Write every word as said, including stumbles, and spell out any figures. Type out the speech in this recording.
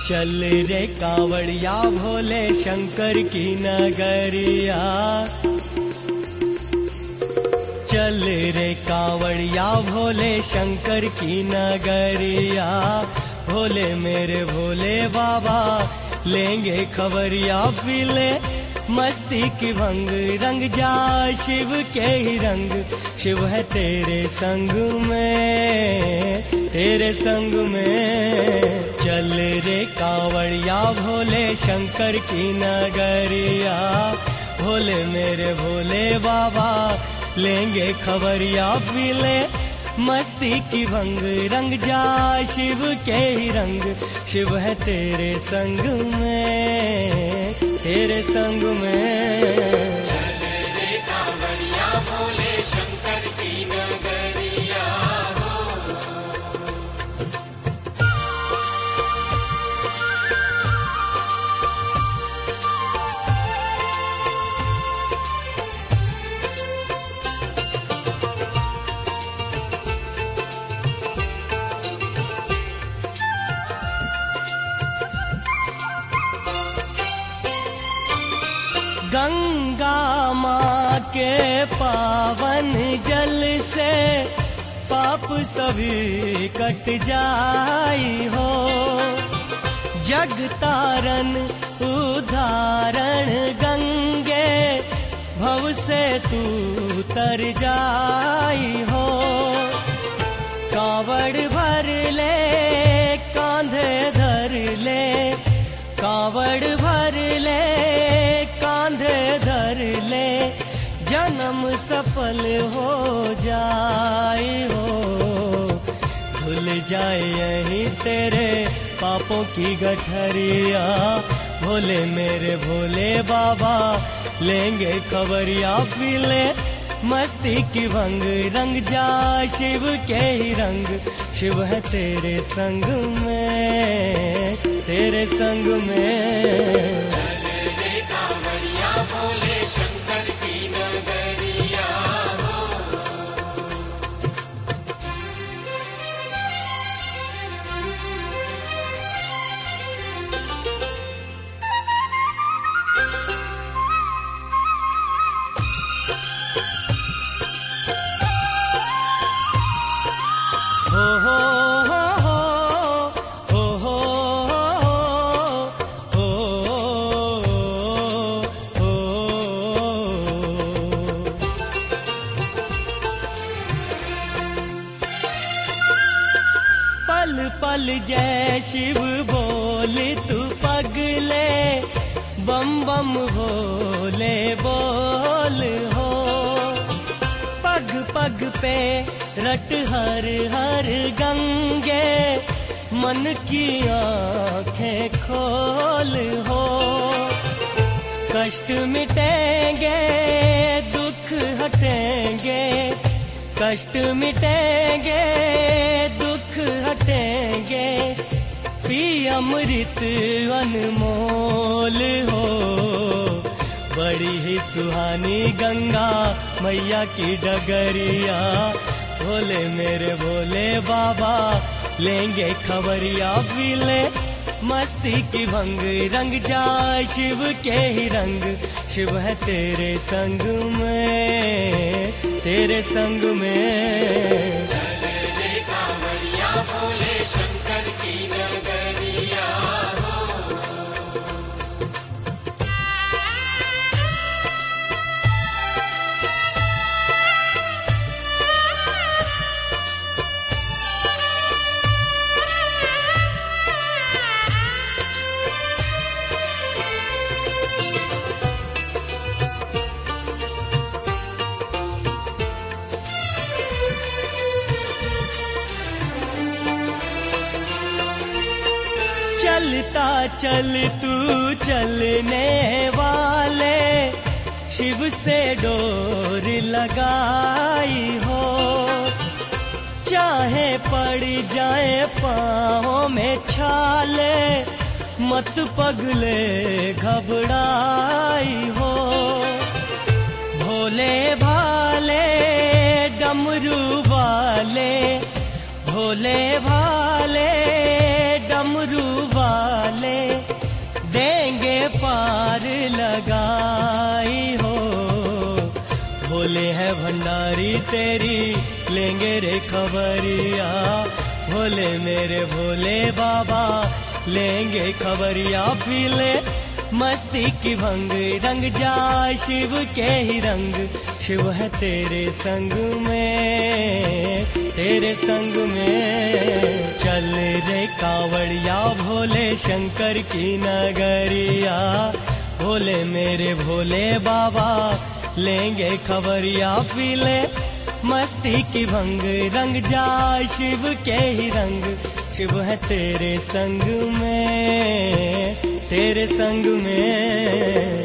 चल रे कांवड़िया भोले शंकर की नगरिया, चल रे कांवड़िया भोले शंकर की नगरिया। भोले मेरे भोले बाबा लेंगे खबरिया, पीले मस्ती की भंग, रंग जा शिव के ही रंग। शिव है तेरे संग में, तेरे संग में। चल रे कांवड़िया भोले शंकर की नगरिया, भोले मेरे भोले बाबा लेंगे खबरिया, पीले मस्ती की भंग, रंग जा शिव के ही रंग। शिव है तेरे संग में, तेरे संग में। चल रे कांवड़िया भोले शंकर की नगरिया हो। गंगा माँ के पावन जल से पाप सभी कट जाई हो। जग तारन उदाहरण गंगे, भव से तू तर जाई हो। कांवड़ भर ले कांधे धर ले, कांवड़ भर ले कांधे धर ले, जन्म सफल हो जाए हो। धुल जाए यहीं तेरे पापों की गठरिया, भोले मेरे भोले बाबा लेंगे खबरिया, पीले मस्ती की भंग, रंग जा शिव के ही रंग। शिव है तेरे संग में, तेरे संग में। भोले शंकर की नगरिया हो। हो हो हो हो हो हो पल पल जय शिव बोली तू पगले, बम बम भोले बोल हो। पग पग पे रट हर हर गंगे, मन की आंखें खोल हो। कष्ट मिटेंगे दुख हटेंगे, कष्ट मिटेंगे दुख हटेंगे, पी अमृत अनमोल हो। बड़ी ही सुहानी गंगा मैया की डगरिया, भोले मेरे भोले बाबा लेंगे खबरिया, पीले मस्ती की भंग, रंग जा शिव के ही रंग। शिव है तेरे संग में, तेरे संग में। चल रे कांवड़िया भोले शंकर की नगरिया हो। चलता चल तू चलने वाले, शिव से डोर लगाई हो। चाहे पड़ जाए पाँव में छाले, मत पगले घबराई हो। भोले भाले डमरू वाले, भोले भाले डमरू वाले, भंडारी तेरी लेंगे रे खबरिया, भोले मेरे भोले बाबा लेंगे खबरिया। पी ले मस्ती की भंग, रंग जाए शिव के ही रंग, शिव है तेरे संग में, तेरे संग में। चल रे कांवड़िया भोले शंकर की नगरिया, भोले मेरे भोले बाबा लेंगे खबरिया। पी ले मस्ती की भंग, रंग जाए शिव के ही रंग, शिव है तेरे संग में, तेरे संग में।